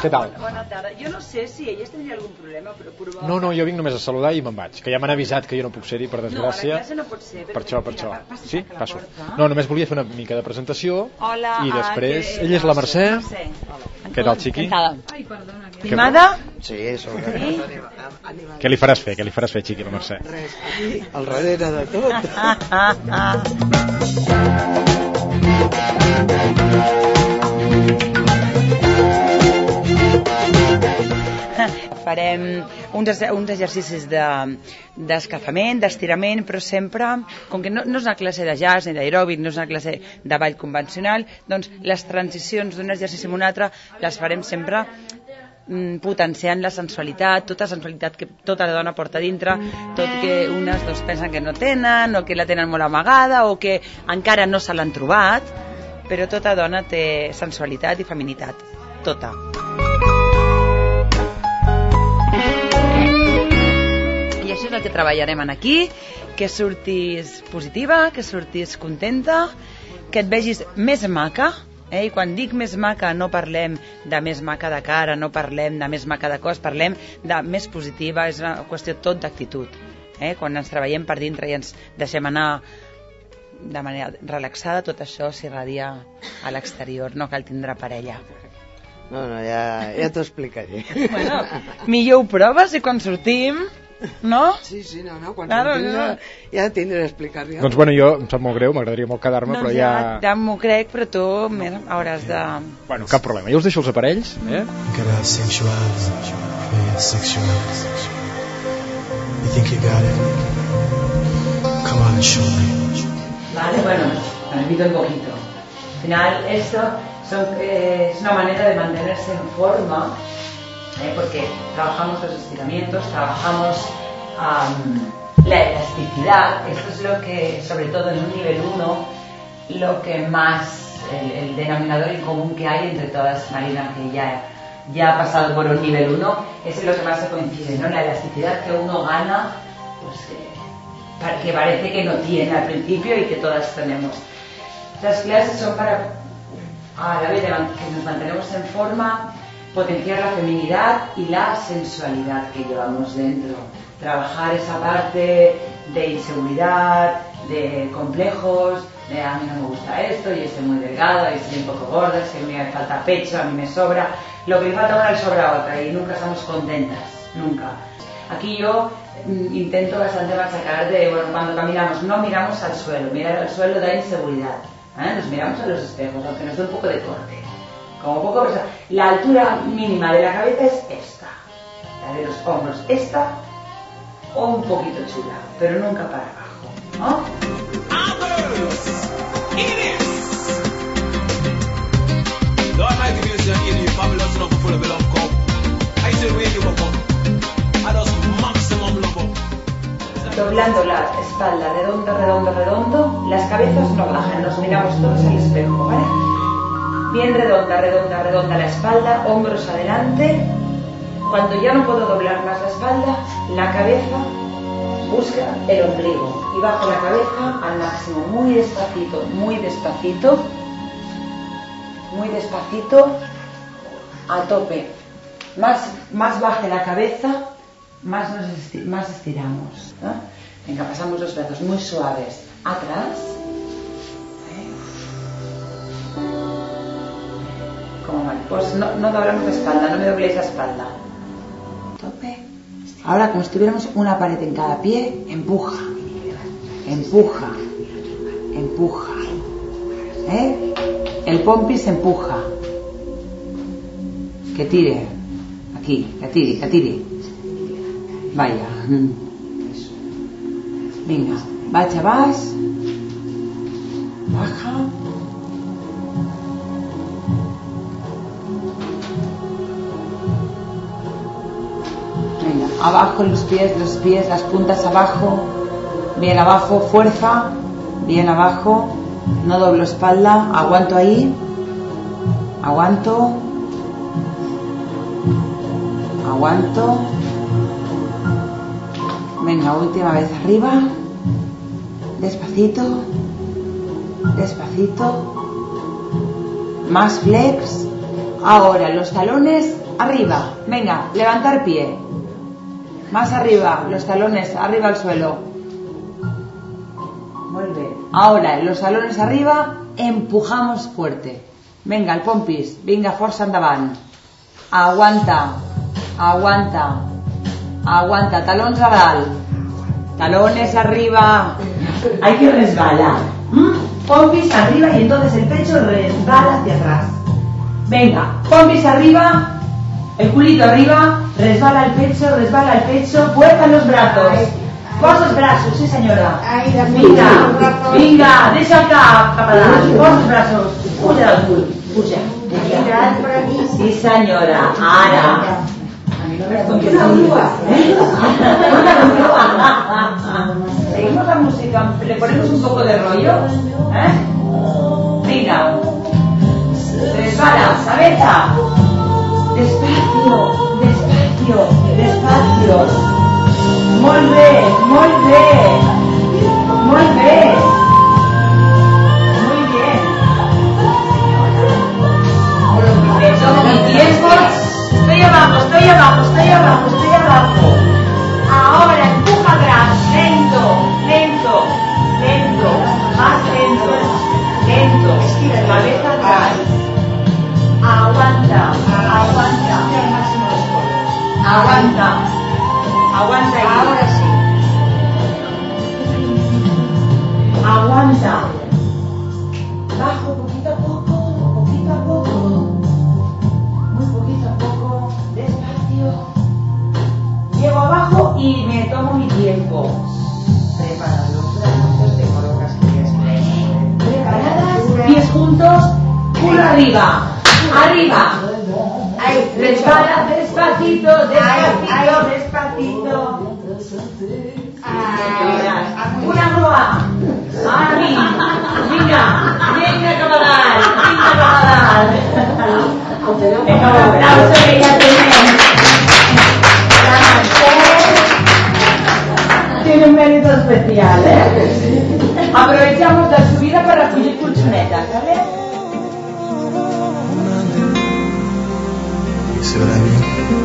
Què tal? Bona tarda. Jo no sé si elles tindria algun problema, però probablement... No, jo vinc només a saludar i me'n vaig, que ja m'han avisat que jo no puc ser-hi, per desgràcia. No, a la classe no pot ser. Per això. Sí? Passo. No, només volia fer una mica de presentació. Hola. I després... Ella és la Mercè. Què tal, xiqui? Ai, perdona. Animada? Sí, sóc Què li faràs fer, xiqui, la Mercè? Res, aquí, al darrere de tot. Farem uns exercicis d'escalfament, d'estirament, però sempre, com que no és una classe de jazz ni d'aeròbic, no és una classe de ball convencional, doncs les transicions d'un exercici a un altre les farem sempre potenciant la sensualitat, tota sensualitat que tota la dona porta dintre, tot que unes pensen que no tenen, o que la tenen molt amagada, o que encara no se l'han trobat, però tota dona té sensualitat i feminitat, tota. I això és el que treballarem aquí, que surtis positiva, que surtis contenta, que et vegis més maca. I quan dic més maca no parlem de més maca de cara, no parlem de més maca de cos, parlem de més positiva, és una qüestió tot d'actitud. Quan ens treballem per dintre i ens deixem anar de manera relaxada, tot això s'irradia a l'exterior, no cal tindre parella. No, ja t'ho explicaré. Bueno, millor ho proves i quan sortim... No? Sí, no, quan sortim ja tindré d'explicar-li. Doncs bueno, jo em sap molt greu, m'agradaria molt quedar-me, però ja... Ja m'ho crec, però tu hauràs de... Bueno, cap problema, jo us deixo els aparells, Gotta sensualize, sexualize. You think you got it? Come on and show me. Vale, bueno, repito un poquito. Al final, esto es una manera de mantenerse en forma, porque trabajamos los estiramientos, trabajamos la elasticidad. Esto es lo que, sobre todo en un nivel 1, lo que más, el denominador en común que hay entre todas, Marina, que ya ha pasado por un nivel 1, es lo que más se coincide, ¿no? La elasticidad que uno gana, pues que parece que no tiene al principio y que todas tenemos. Las clases son para, a la vez de que nos mantenemos en forma, potenciar la feminidad y la sensualidad que llevamos dentro, trabajar esa parte de inseguridad, de complejos, de a mí no me gusta esto, yo estoy muy delgada, yo estoy un poco gorda, es que a mí me falta pecho, a mí me sobra, lo que le falta a una le sobra a otra y nunca estamos contentas, nunca. Aquí yo intento bastante machacar de, bueno, cuando caminamos no miramos al suelo, mirar al suelo da inseguridad, nos miramos a los espejos, aunque nos dé un poco de corte. Como poco, la altura mínima de la cabeza es esta, la de los hombros esta o un poquito chula, pero nunca para abajo, ¿no? Doblando la espalda, redondo, las cabezas no bajan, nos miramos todos al espejo, ¿vale? Bien redonda la espalda, hombros adelante. Cuando ya no puedo doblar más la espalda, la cabeza busca el ombligo y bajo la cabeza al máximo, muy despacito, a tope. Más baje la cabeza, más estiramos, ¿no? Venga, pasamos los brazos muy suaves atrás. Como mariposa, no doblamos la espalda, no me dobléis la espalda. Tope. Ahora, como si tuviéramos una pared en cada pie, empuja. El pompis empuja. Que tire. Aquí, que tire. Vaya. Venga, baja, vas. Baja. Abajo los pies, las puntas abajo, bien abajo, fuerza, bien abajo, no doblo espalda, aguanto ahí, aguanto, venga, última vez arriba, despacito, más flex, Ahora, los talones arriba. Venga, levantar pie. Más arriba, los talones arriba al suelo. Muy bien. Ahora, los talones arriba, empujamos fuerte. Venga, el pompis. Vinga, força endavant. Aguanta. Aguanta. Aguanta. Talons a dalt. Talones arriba. Hay que resbalar. Pompis arriba y entonces el pecho resbala hacia atrás. Venga, pompis arriba, el culito arriba, resbala el pecho, fuerza los brazos. Posa els braços, sí senyora. Vinga, deixa el cap a dalt, posa els braços, puja del cul, puja. Sí senyora, ara. Seguimos la música, le ponemos un poco de rollo, Venga. Resbala, cabeza. Despacio, despacio, despacio. Molt bé, molt bé. Molt bé. Muy bien. Me tomo mi tiempo. Estoy abajo, estoy abajo, estoy abajo, estoy abajo. Ahora empuja atrás, lento, lento, lento, más lento, lento. Cabeza atrás. Aguanta, aguanta, aguanta, aguanta ahí. Ahora sí. Aguanta. Bajo poquito a poco, muy poquito a poco, despacio. Llego abajo y me tomo mi tiempo. Prepara los brazos, te colocas pies preparadas, pies juntos, culo arriba. Arriba. Ahí, resbala, despacito, despacito, despacito. Una roa. Ara vinga, vinga cap a dalt, vinga cap a dalt. Vinga, un aplauso que ya tenemos. Tiene un mérito especial, Aprovechamos la subida para recollir colchonetas, ¿vale? See what I mean?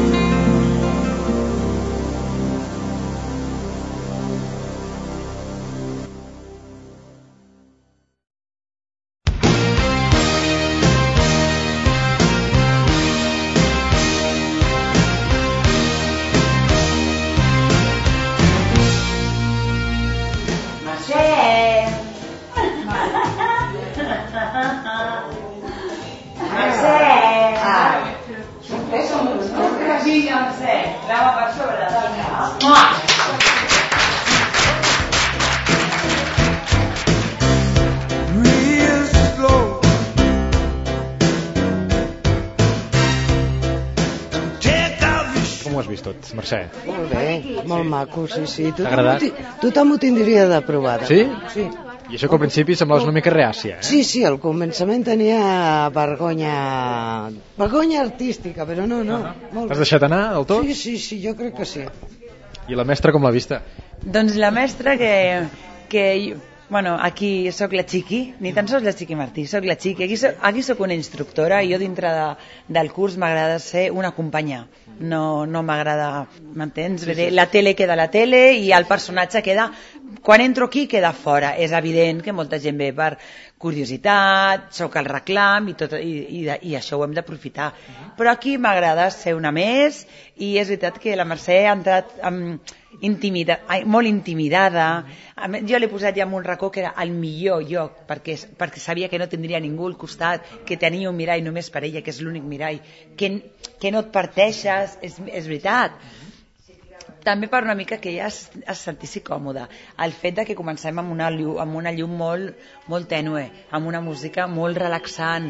Mercè. Molt bé, molt maco, sí. T'ha agradat? Tothom ho tindria de provada. Sí? Sí. I això que al principi semblaves una mica reàcia, Sí, al començament tenia vergonya artística, però no. T'has deixat anar del tot? Sí, jo crec que sí. I la mestra com l'ha vista? Doncs la mestra que bueno, aquí sóc la Chiqui, ni tan sols la Chiqui Martí, sóc la Chiqui, aquí sóc una instructora i jo dintre del curs m'agrada ser una companya, no m'agrada, m'entens? Sí. La tele queda a la tele i el personatge queda, quan entro aquí queda fora, és evident que molta gent ve per curiositat, sóc el reclam i això ho hem d'aprofitar, però aquí m'agrada ser una més i és veritat que la Mercè ha entrat molt intimidada. Jo l'he posat ja en un racó que era el millor lloc perquè sabia que no tindria ningú al costat, que tenia un mirall només per ella, que és l'únic mirall, que no et parteixes, és veritat. També per una mica que ella es sentissi còmoda. El fet de que comencem amb una llum molt tènue, amb una música molt relaxant.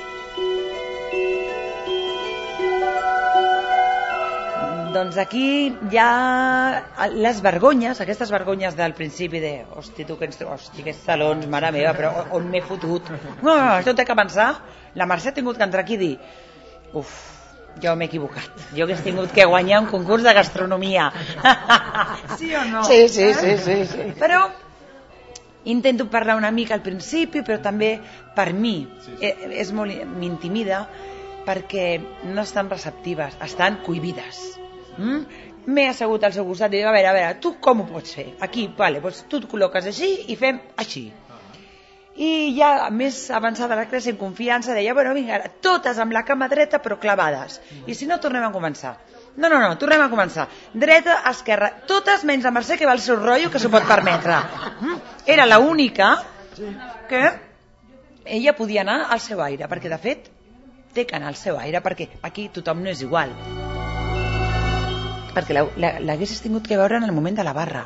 Doncs aquí hi ha les vergonyes, aquestes vergonyes del principi de hosti, tu que ens trobes, hosti, aquests salons, mare meva, però on m'he fotut? No, això té que pensar. La Mercè ha tingut que entrar aquí i dir jo m'he equivocat, jo hagués tingut que guanyar un concurs de gastronomia. Sí o no? Sí. Però intento parlar una mica al principi, però també per mi m'intimida perquè no estan receptives, estan cohibides. M'he assegut al seu costat i dic, a veure, tu com ho pots fer? Aquí, vale, doncs tu et col·loques així i fem així. I ja més avançada la classe en confiança deia, bueno, vinga, totes amb la cama dreta però clavades, i si no tornem a començar. No, tornem a començar. Dreta, esquerra, totes menys la Mercè, que va al seu rotllo, que s'ho pot permetre. Era l'única que ella podia anar al seu aire, perquè de fet té que anar al seu aire, perquè aquí tothom no és igual. Perquè l'haguessis tingut que veure en el moment de la barra.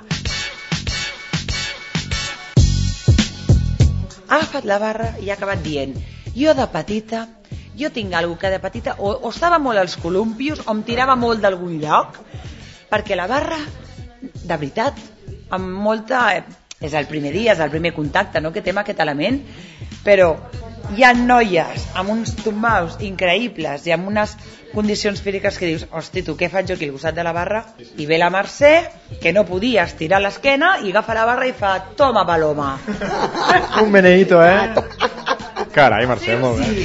Ha agafat la barra i ha acabat dient, jo tinc alguna que de petita o estava molt als columpios o em tirava molt d'algun lloc, perquè la barra, de veritat, amb molta... és el primer dia, és el primer contacte, no?, que té amb aquest element, però hi ha noies amb uns tombaus increïbles i amb unes condicions físiques que dius, hosti, tu què faig jo aquí al costat de la barra? I ve la Mercè, que no podia estirar l'esquena, i agafa la barra i fa, toma paloma. Un meneíto, Carai, Mercè, molt bé.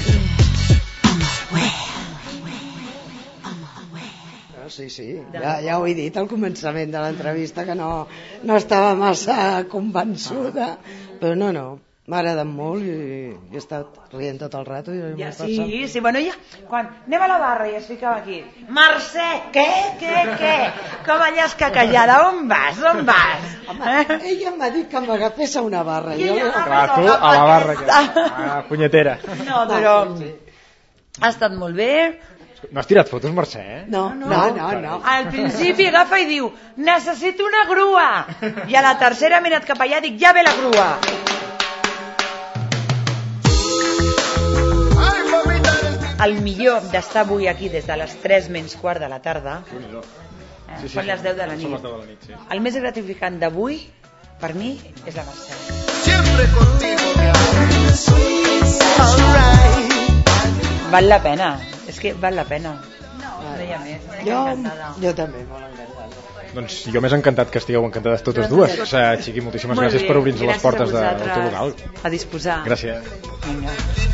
Sí, ja ho he dit al començament de l'entrevista, que no estava massa convençuda, però no, m'ha agradat molt i he estat rient tot el rato. Ja, sí, bueno, ja, quan anem a la barra i es ficava aquí, Mercè, què? Com allà escacallada, on vas? Ella m'ha dit que m'agafés a una barra. Clar, tu a la barra, punyetera. No, però ha estat molt bé. No has tirat fotos, Mercè? No. Al principi agafa i diu, necessito una grua. I a la tercera ha mirat cap allà i dic, ja ve la grua. El millor d'estar avui aquí des de les 3 menys quart de la tarda, són les 10 de la nit. El més gratificant d'avui, per mi, és la Mercè. Siempre contigo, val la pena, és que val la pena. No hi ha més. Jo també, molt encantada. Doncs jo m'he encantat que estigueu encantades totes dues. Xiqui, moltíssimes gràcies per obrir-nos les portes del teu local. A disposar. Gràcies. Vinga.